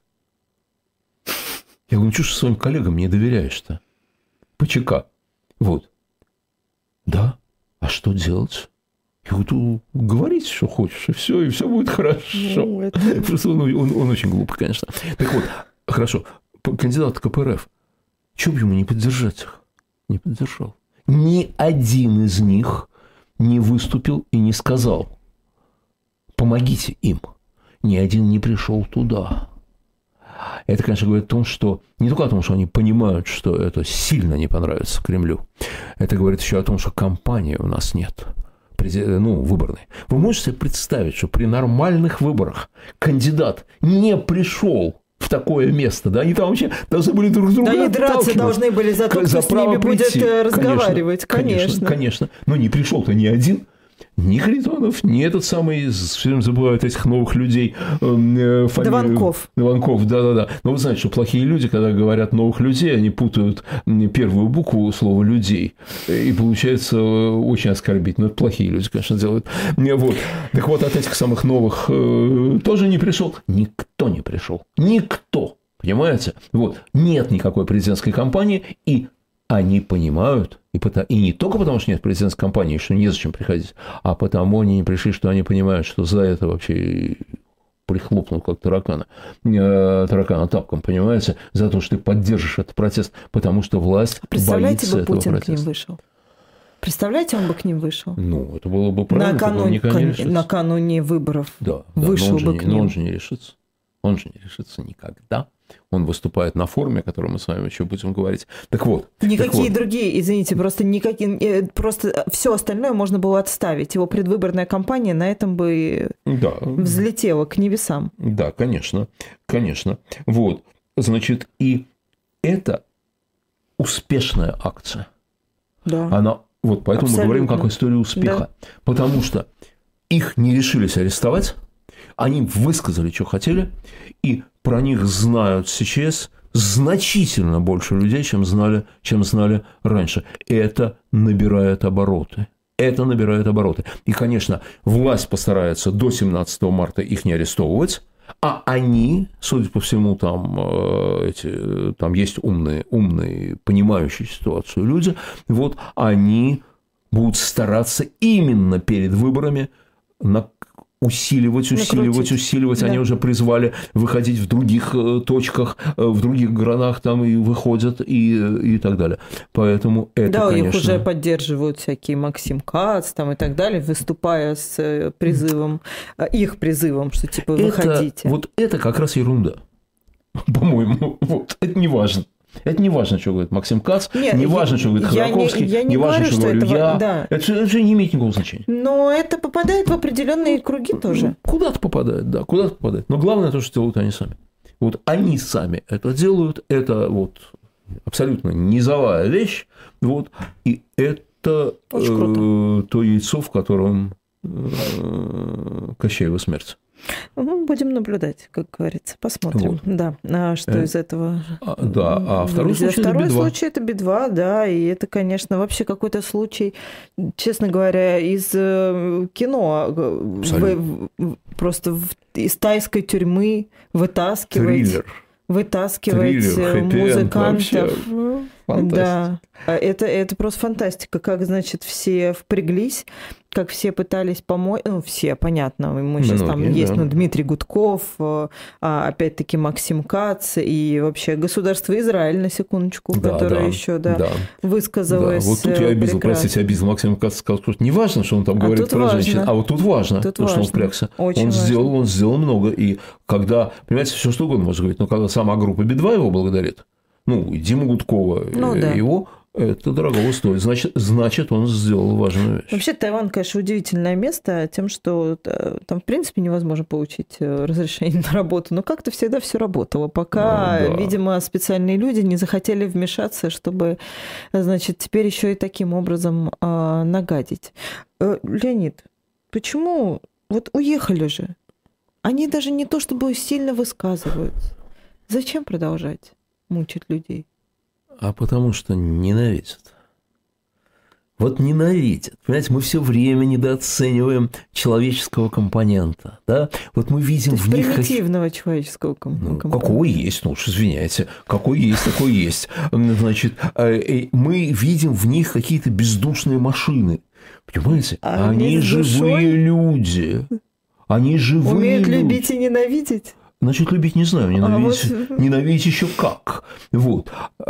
Я говорю: ну, что ж своим коллегам не доверяешь-то? ПЧК. Вот. Да. А что делать? Я говорю: говорить, что хочешь, и все, и все будет хорошо. Ну, это... Просто он, он, он очень глупый, конечно. Так вот, хорошо, кандидат ка пэ эр эф, чего бы ему не поддержать их? Не поддержал. Ни один из них не выступил и не сказал: помогите им. Ни один не пришел туда. Это, конечно, говорит о том, что не только о том, что они понимают, что это сильно не понравится Кремлю. Это говорит еще о том, что кампании у нас нет. Ну, выборной. Вы можете себе представить, что при нормальных выборах кандидат не пришел в такое место, да, они там вообще должны были друг с другом. Да, и драться должны были за то, кто за с ними будет разговаривать, конечно. Конечно, конечно. Но не пришел-то ни один. Ни Харитонов, ни этот самый, все время забывают этих новых людей. Фамилию, Дованков. Дованков, да-да-да. Но вы знаете, что плохие люди, когда говорят новых людей, они путают первую букву слова «людей». И получается очень оскорбительно. Это плохие люди, конечно, делают. Вот. Так вот, от этих самых новых тоже не пришел. Никто не пришел. Никто. Понимаете? Вот. Нет никакой президентской кампании, и они понимают, и, потому, и не только потому, что нет президентской кампании, что незачем приходить, а потому они не пришли, что они понимают, что за это вообще прихлопнут как таракана, э, таракана тапком, понимаете, за то, что ты поддержишь этот протест, потому что власть Представляете, боится бы этого Путин протеста. к ним вышел? Представляете, он бы к ним вышел? Ну, это было бы правильно. Накануне, кон... Накануне выборов да, вышел да, бы не, к ним. Но он же не решится. Он же не решится никогда. Он выступает на форуме, о котором мы с вами еще будем говорить. Так вот. Никакие так вот. другие, извините, просто никакие, просто все остальное можно было отставить. Его предвыборная кампания на этом бы да. взлетела к небесам. Да, конечно, конечно. Вот, значит, и это успешная акция. Да. Она, вот поэтому Абсолютно. мы говорим как историю успеха. Да. Потому что их не решились арестовать, они высказали, что хотели, и про них знают сейчас значительно больше людей, чем знали, чем знали раньше. Это набирает обороты. Это набирает обороты. И, конечно, власть постарается до семнадцатого марта их не арестовывать, а они, судя по всему, там, эти, там есть умные, умные, понимающие ситуацию люди, вот они будут стараться именно перед выборами на усиливать, усиливать, Накрутить. усиливать. Да. Они уже призвали выходить в других точках, в других городах там и выходят, и, и так далее. Поэтому это, да, конечно... их уже поддерживают всякие Максим Кац там и так далее, выступая с призывом, их призывом, что типа выходите. Это, вот это как раз ерунда, по-моему. Вот, это не важно. Это не важно, что говорит Максим Кац, Нет, не важно, я, что говорит Ходорковский, не, не, не важно, говорю, что говорю это, я. Да. Это, это же не имеет никакого значения. Но это попадает в определенные круги тоже. Куда-то попадает, да, куда-то попадает. Но главное то, что делают они сами. Вот они сами это делают, это вот абсолютно низовая вещь, вот, и это э, то яйцо, в котором э, Кощеева смерть. Ну, будем наблюдать, как говорится, посмотрим, вот. Да, а что э, из этого. А, да, а второй случай второй это Би два. случай это Би два, да, и это, конечно, вообще какой-то случай, честно говоря, из кино, в, просто в, из тайской тюрьмы вытаскивать. Триллер. Вытаскивать Триллер, музыкантов. Фантастика. Да, это, это просто фантастика, как, значит, все впряглись, как все пытались помочь, ну, все, понятно, мы сейчас Многие, там есть, да. ну, Дмитрий Гудков, а, опять-таки Максим Кац и вообще государство Израиль, на секундочку, да, которое да, еще, да, да. высказалось. Да. Вот тут я обидел, простите, обидел Максим Кац, сказал, что не важно, что он там говорит а про важно. женщин, а вот тут важно, тут то, важно. что он впрягся. Очень он, важно. сделал, он сделал много, и когда, понимаете, все что угодно можно говорить, но когда сама группа Би два его благодарит, ну, Диму Гудкова, ну, да. его, это дорого стоит. Значит, значит, он сделал важную вещь. Вообще, Тайвань, конечно, удивительное место тем, что там, в принципе, невозможно получить разрешение на работу. Но как-то всегда все работало, пока, ну, да. видимо, специальные люди не захотели вмешаться, чтобы, значит, теперь еще и таким образом а, нагадить. Леонид, почему? Вот уехали же. Они даже не то чтобы сильно высказываются. Зачем продолжать мучить людей? А потому что ненавидят. Вот ненавидят. Понимаете, мы все время недооцениваем человеческого компонента. Да? Вот мы видим То есть в них... примитивного человеческого компонента. Ну, какой есть, ну уж извиняйте, какой есть, такой есть. Значит, мы видим в них какие-то бездушные машины. Понимаете? А они живые люди. Они живые Умеют люди. любить и ненавидеть? Значит, любить не знаю, ненавидеть, а вот... ненавидеть еще как. Вот.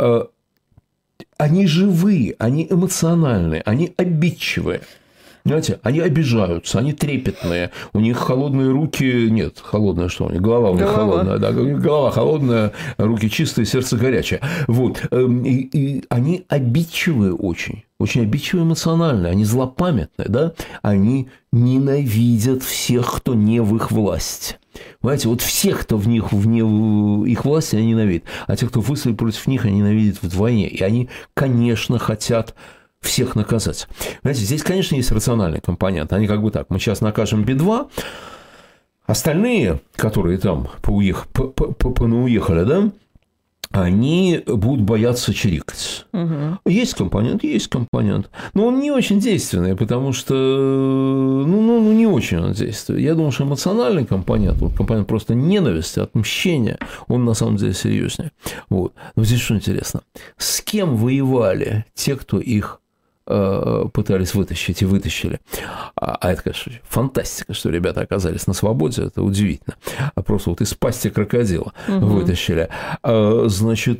Они живые, они эмоциональные, они обидчивые. Понимаете, они обижаются, они трепетные, у них холодные руки, нет, холодная что у них, голова у них голова. холодная, да, голова холодная, руки чистые, сердце горячее. Вот, и, и они обидчивые очень, очень обидчивые эмоциональные, они злопамятные, да, они ненавидят всех, кто не в их власти. Понимаете, вот всех, кто в них, вне их власти, они ненавидят, а те, кто выступил против них, они ненавидят вдвойне, и они, конечно, хотят всех наказать. Знаете, здесь, конечно, есть рациональный компонент. Они как бы так, мы сейчас накажем Би два, остальные, которые там поуех... понауехали, да, они будут бояться чирикать. Угу. Есть компонент, есть компонент. Но он не очень действенный, потому что ну, ну, ну, не очень он действует. Я думаю, что эмоциональный компонент, вот компонент просто ненависти, отмщения, он на самом деле серьезнее. Вот. Но здесь что интересно. С кем воевали те, кто их пытались вытащить и вытащили. А это, конечно, фантастика, что ребята оказались на свободе, это удивительно. Просто вот из пасти крокодила угу. вытащили. Значит,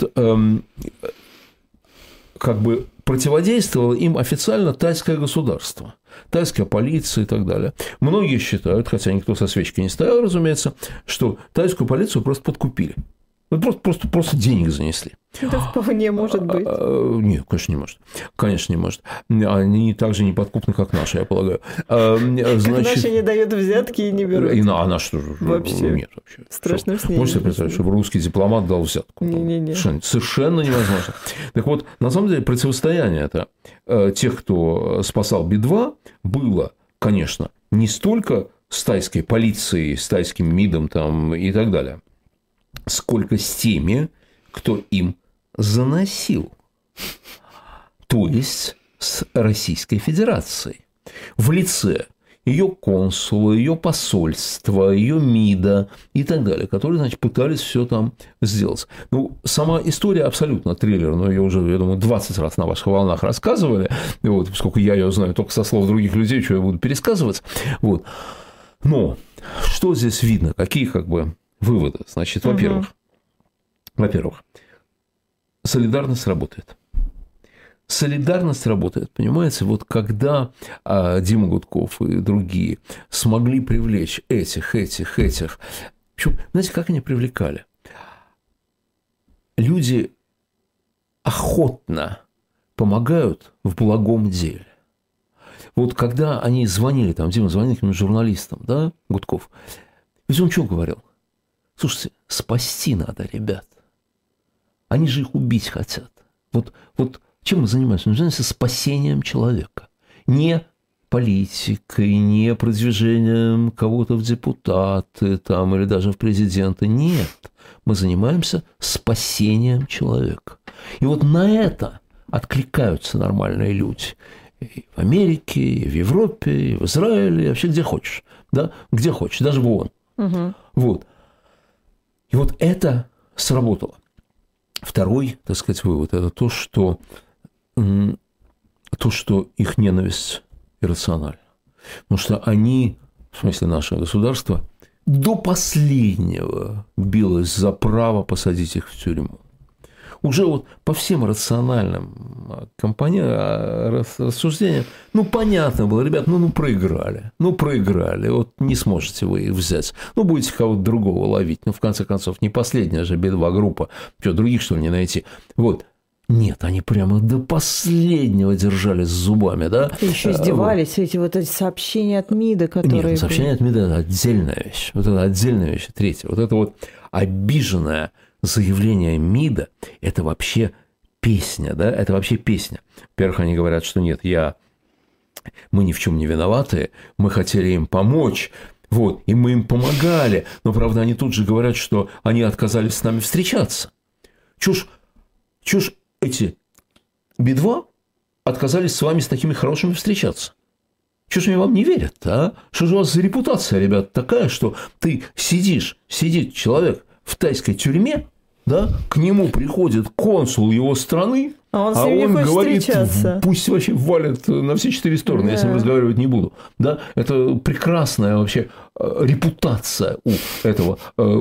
как бы противодействовало им официально тайское государство, тайская полиция и так далее. Многие считают, хотя никто со свечкой не стоял, разумеется, что тайскую полицию просто подкупили. Просто, просто, просто денег занесли. Это вполне может быть. Нет, конечно, не может. Конечно, не может. Они так же неподкупны, как наши, я полагаю. Значит, как наши не дают взятки и не берут. И на, а наши тоже. Вообще. Нет, вообще. Страшно снять. Можете себе представить, чтобы русский дипломат дал взятку? Не-не-не. Совершенно, совершенно невозможно. Так вот, на самом деле, противостояние это тех, кто спасал Би два, было, конечно, не столько с тайской полицией, с тайским МИДом там, и так далее, сколько с теми, кто им заносил, то есть с Российской Федерацией в лице ее консула, ее посольства, ее МИДа и так далее, которые, значит, пытались все там сделать. Ну, сама история абсолютно триллерная, ее уже, я думаю, двадцать раз на ваших волнах рассказывали, вот, поскольку я ее знаю только со слов других людей, что я буду пересказывать. Вот. Но что здесь видно? Какие, как бы, выводы? Значит, во-первых, угу. во-первых, солидарность работает. Солидарность работает, понимаете, вот когда а, Дима Гудков и другие смогли привлечь этих, этих, этих. Причем, знаете, как они привлекали? Люди охотно помогают в благом деле. Вот когда они звонили, там, Дима звонил каким-то журналистам, да, Гудков, ведь он что говорил? Слушайте, спасти надо, ребят. Они же их убить хотят. Вот, вот чем мы занимаемся? Мы занимаемся спасением человека. Не политикой, не продвижением кого-то в депутаты там, или даже в президенты. Нет. Мы занимаемся спасением человека. И вот на это откликаются нормальные люди. И в Америке, и в Европе, и в Израиле, и вообще где хочешь. Да? Где хочешь, даже в ООН. Угу. Вот. И вот это сработало. Второй, так сказать, вывод – это то, что, то, что их ненависть иррациональна. Потому что они, в смысле наше государство, до последнего билось за право посадить их в тюрьму. Уже вот по всем рациональным компонентам, рассуждениям, ну, понятно было, ребят, ну, ну, проиграли, ну, проиграли, вот не сможете вы их взять, ну, будете кого-то другого ловить, ну, в конце концов, не последняя же би два группа, что, других, что ли, не найти, вот. Нет, они прямо до последнего держались зубами, да? И еще издевались, вот. Эти вот эти сообщения от МИДа, которые... Нет, сообщения от МИДа – это отдельная вещь, вот это отдельная вещь, третья, вот это вот обиженная заявление МИДа – это вообще песня, да, это вообще песня. Во-первых, они говорят, что нет, я, мы ни в чем не виноваты, мы хотели им помочь, вот, и мы им помогали, но, правда, они тут же говорят, что они отказались с нами встречаться. Чушь, чушь эти би два отказались с вами с такими хорошими встречаться. Чего же они вам не верят, а? Что же у вас за репутация, ребят, такая, что ты сидишь, сидит человек в тайской тюрьме, да, к нему приходит консул его страны, а он, а он говорит, встречаться. Пусть вообще валят на все четыре стороны, да. Я с ним разговаривать не буду. Да? Это прекрасная вообще репутация у этого,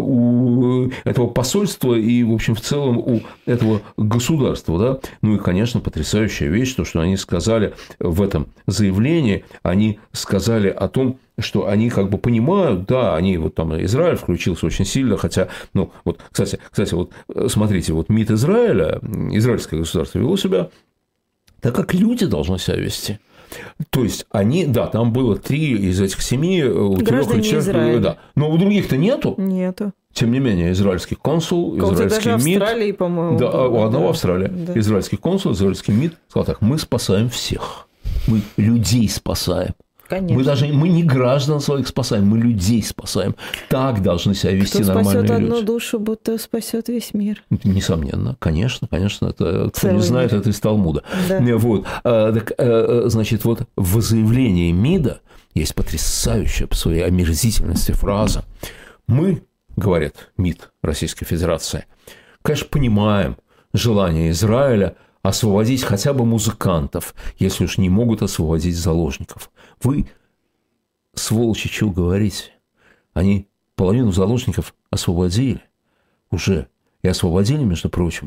у этого посольства и, в общем, в целом у этого государства. Да? Ну и, конечно, потрясающая вещь, то, что они сказали в этом заявлении, они сказали о том, что они как бы понимают, да, они вот там Израиль включился очень сильно, хотя, ну, вот, кстати, кстати, вот смотрите, вот МИД Израиля, израильское государство вело себя так, как люди должны себя вести. То есть они, да, там было три из этих семи, у трех человек, да, но у других-то нету. Нету. Тем не менее, израильский консул, Консул израильский даже МИД, Австралии, по-моему, да, у одного да. Австралия, да. израильский консул, израильский МИД сказал так: мы спасаем всех, мы людей спасаем. Конечно. Мы даже мы не граждан своих спасаем, мы людей спасаем. Так должны себя вести кто нормальные люди. Кто спасет одну душу, будто спасет весь мир. Несомненно, конечно, конечно, это кто Целый не знает, мир. Это из Талмуда. Да. Вот, так, значит, вот в заявлении МИДа есть потрясающая по своей омерзительности фраза. Мы, говорит МИД Российской Федерации, конечно, понимаем желание Израиля освободить хотя бы музыкантов, если уж не могут освободить заложников. Вы, сволочи, что говорите? Они половину заложников освободили уже. И освободили, между прочим,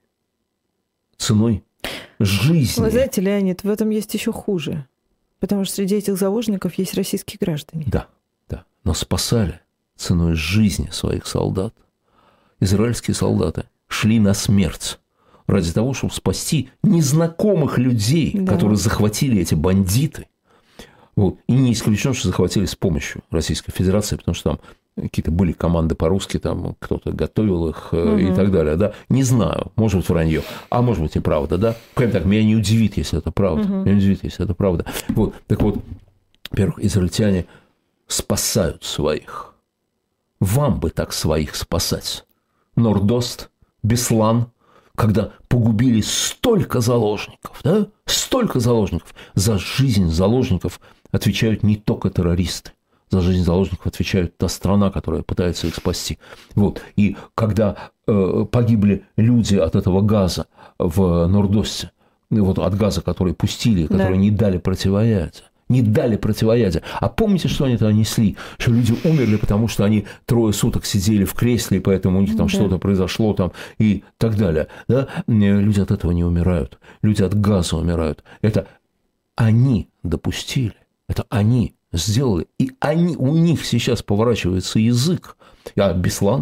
ценой жизни. Вы знаете, Леонид, в этом есть еще хуже. Потому что среди этих заложников есть российские граждане. Да, да. Но спасали ценой жизни своих солдат. Израильские солдаты шли на смерть ради того, чтобы спасти незнакомых людей, да. которые захватили эти бандиты. Вот. И не исключено, что захватили с помощью Российской Федерации, потому что там какие-то были команды по-русски, там кто-то готовил их угу. и так далее. Да? Не знаю, может быть, вранье, а может быть, и правда. Да? Прям так, меня не удивит, если это правда. Угу. Меня не удивит, если это правда. Вот. Так вот, во-первых, израильтяне спасают своих. Вам бы так своих спасать. Нордост, Беслан, когда погубили столько заложников, да? Столько заложников. За жизнь заложников отвечают не только террористы. За жизнь заложников отвечает та страна, которая пытается их спасти. Вот. И когда э, погибли люди от этого газа в Нордосте, вот от газа, который пустили, который да. не дали противоядия, не дали противоядия. А помните, что они тогда несли? Что люди умерли, потому что они трое суток сидели в кресле, и поэтому у них там да. что-то произошло там, и так далее. Да? Люди от этого не умирают. Люди от газа умирают. Это они допустили. Это они сделали. И они, у них сейчас поворачивается язык. А Беслан,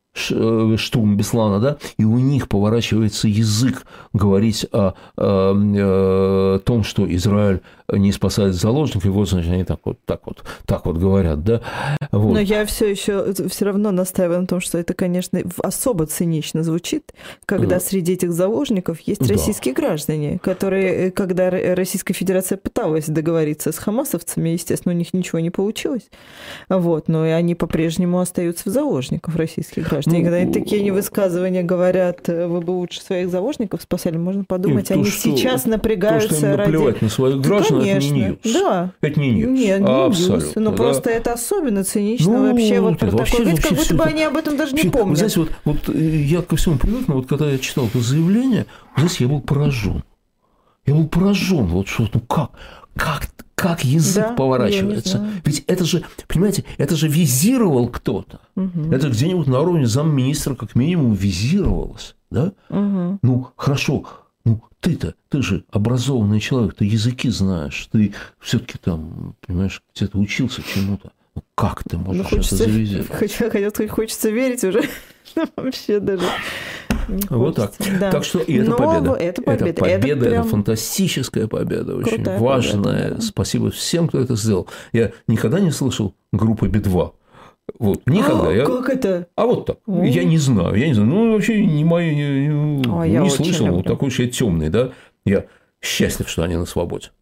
штурм Беслана, да, и у них поворачивается язык говорить о, о, о том, что Израиль не спасает заложников, и вот, значит, они так вот, так вот, так вот говорят, да. Вот. Но я все еще все равно настаиваю на том, что это, конечно, особо цинично звучит, когда mm. среди этих заложников есть да. российские граждане, которые, когда Российская Федерация пыталась договориться с хамасовцами, естественно, у них ничего не получилось, вот, но и они по-прежнему остаются в заложниках, российских граждан. И когда они такие высказывания говорят, вы бы лучше своих заложников спасали, можно подумать, и они то, что, сейчас напрягаются то, что им ради... наплевать на своих граждан, конечно, это не ньюс. Да. Это не ньюс. Нет, не абсолютно, ньюс. Но да. просто это особенно цинично ну, вообще. Вот про вообще, такое, ведь как будто бы это... они об этом даже вообще, не помнят. Вы знаете, вот, вот я ко всему привык, но вот когда я читал это заявление, вы знаете, я был поражен. Я был поражен. Вот что, ну как, как, как язык да, поворачивается. Ведь это же, понимаете, это же визировал кто-то. Угу. Это где-нибудь на уровне замминистра как минимум визировалось. Да? Угу. Ну, хорошо. Ну, ты-то, ты же образованный человек, ты языки знаешь, ты все-таки там, понимаешь, где-то учился чему-то. Ну, как ты можешь ну, хочется, это завизировать? Хотя хочется верить уже. Вообще даже не вот хочется. Так. Да. Так что и это победа. Это победа. Это победа, это, прям... это фантастическая победа, очень важная. Победа, да. Спасибо всем, кто это сделал. Я никогда не слышал группы Би два. Вот, никогда. А, я... Как это? А вот так. О. Я не знаю, я не знаю. Ну, вообще не мой, не, а, не слышал. Вот такой уж я темный, да. Я счастлив, что они на свободе.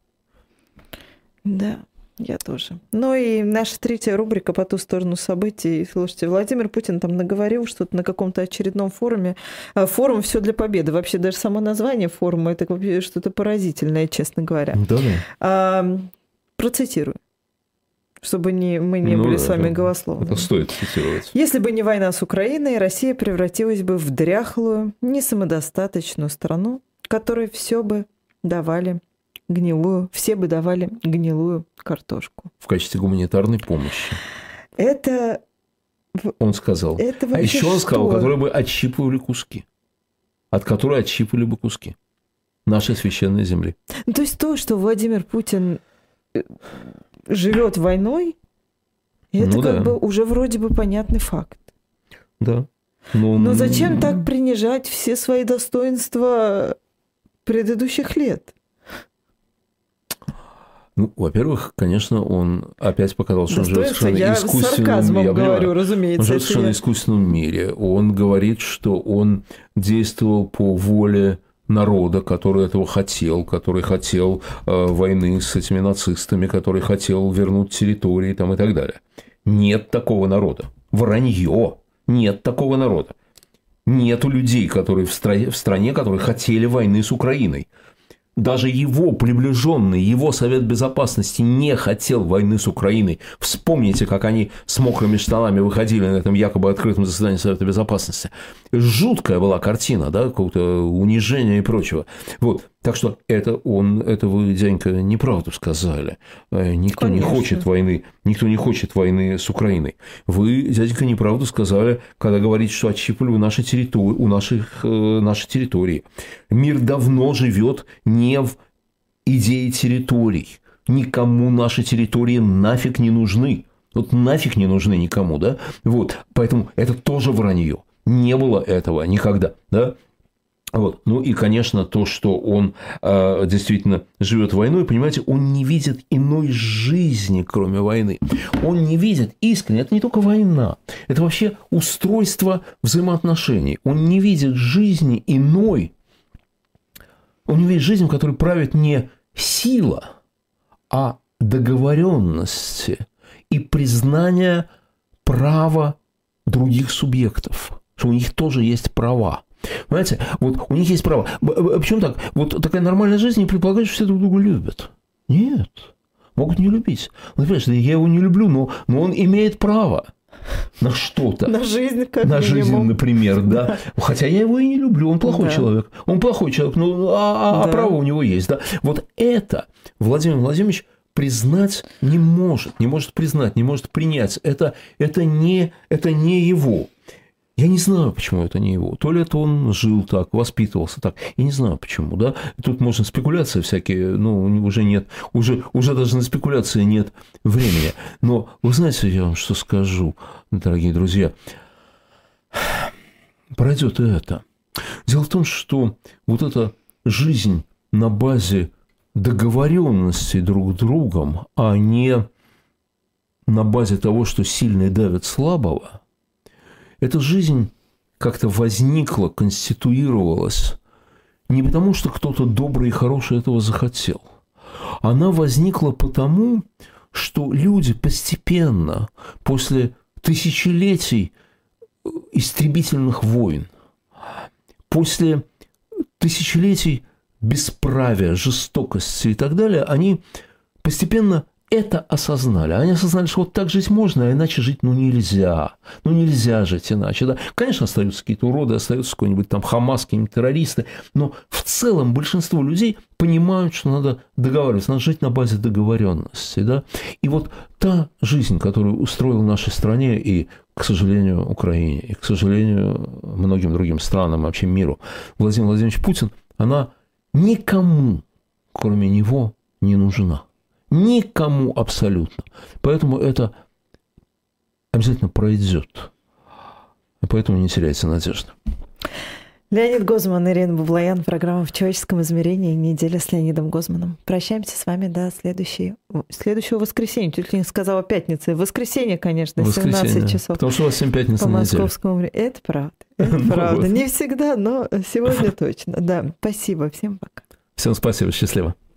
Да, я тоже. Ну и наша третья рубрика «По ту сторону событий». Слушайте, Владимир Путин там наговорил что-то на каком-то очередном форуме. Форум «Все для победы». Вообще даже само название форума – это что-то поразительное, честно говоря. Да-да. А, процитирую. Чтобы не, мы не ну, были это, с вами голословны. Это стоит цитировать. Если бы не война с Украиной, Россия превратилась бы в дряхлую, несамодостаточную страну, которой все бы давали гнилую, все бы давали гнилую картошку. В качестве гуманитарной помощи. Это... Он сказал. Это а еще он что? сказал, которые бы отщипывали куски. От которой отщипывали бы куски нашей священной земли. Ну, то есть то, что Владимир Путин живет войной, это ну, как да. бы уже вроде бы понятный факт. Да. Но, Но зачем так принижать все свои достоинства предыдущих лет? Ну, во-первых, конечно, он опять показал, что он живет в совершенно я искусственном сарказмом я говорю, понимаю, разумеется. Он живет в совершенно я... искусственном мире. Он говорит, что он действовал по воле народа, который этого хотел, который хотел э, войны с этими нацистами, который хотел вернуть территории там, и так далее. Нет такого народа. Вранье. Нет такого народа. Нету людей, которые в стране, в стране, которые хотели войны с Украиной. Даже его приближенный, его Совет Безопасности не хотел войны с Украиной. Вспомните, как они с мокрыми штанами выходили на этом якобы открытом заседании Совета Безопасности. Жуткая была картина, да, какого-то унижения и прочего. Вот. Так что это он, это вы, дяденька, неправду сказали. Никто Конечно. не хочет войны, никто не хочет войны с Украиной. Вы, дяденька, неправду сказали, когда говорите, что отщипывали вы наши территории, у наших, наши территории. Мир давно живет не в идее территорий. Никому наши территории нафиг не нужны. Вот нафиг не нужны никому, да? Вот. Поэтому это тоже вранье. Не было этого никогда, да? Вот. Ну и, конечно, то, что он э, действительно живет войной, понимаете, он не видит иной жизни, кроме войны. Он не видит искренне, это не только война, это вообще устройство взаимоотношений. Он не видит жизни иной, он не видит жизни, в которой правит не сила, а договоренности и признание права других субъектов, что у них тоже есть права. Понимаете, вот у них есть право. Почему так? Вот такая нормальная жизнь не предполагает, что все друг друга любят. Нет. Могут не любить. Ну, понимаешь, я его не люблю, но, но он имеет право на что-то. На жизнь, как На минимум. жизнь, например, да. Хотя я его и не люблю, он плохой да. человек. Он плохой человек, но а, а да. право у него есть, да. Вот это Владимир Владимирович признать не может, не может признать, не может принять. Это, это, не, это не его. Я не знаю, почему это не его. То ли это он жил так, воспитывался так. Я не знаю, почему, да. Тут можно спекуляции всякие, ну, уже нет, уже, уже даже на спекуляции нет времени. Но вы знаете, я вам что скажу, дорогие друзья. пройдет и это. Дело в том, что вот эта жизнь на базе договоренности друг с другом, а не на базе того, что сильный давит слабого, эта жизнь как-то возникла, конституировалась не потому, что кто-то добрый и хороший этого захотел. Она возникла потому, что люди постепенно, после тысячелетий истребительных войн, после тысячелетий бесправия, жестокости и так далее, они постепенно это осознали. Они осознали, что вот так жить можно, а иначе жить ну нельзя. Ну нельзя жить иначе. Да? Конечно, остаются какие-то уроды, остаются какой-нибудь там Хамас, какие-нибудь террористы, но в целом большинство людей понимают, что надо договариваться, надо жить на базе договоренности. Да? И вот та жизнь, которую устроил нашей стране и, к сожалению, Украине, и, к сожалению, многим другим странам, вообще миру, Владимир Владимирович Путин, она никому, кроме него, не нужна. Никому абсолютно. Поэтому это обязательно пройдет. И поэтому не теряйте надежды. Леонид Гозман, Ирина Баблоян, программа «В человеческом измерении». Неделя с Леонидом Гозманом. Прощаемся с вами до следующей, следующего воскресенья. Чуть ли не сказала пятница. Воскресенье, конечно, семнадцать часов. Потому что у вас семь пятниц по на неделю. Московскому времени. Это правда. Это правда. Не всегда, но сегодня точно. Да. Спасибо. Всем пока. Всем спасибо. Счастливо.